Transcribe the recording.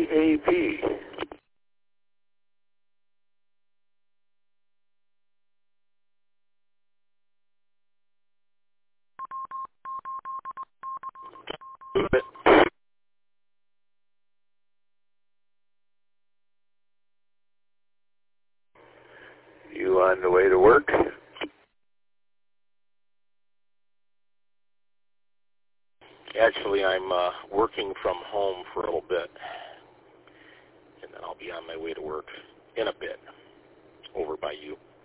EAP. You on the way to work? Actually, I'm working from home for a little bit, and then I'll be on my way to work in a bit over by you.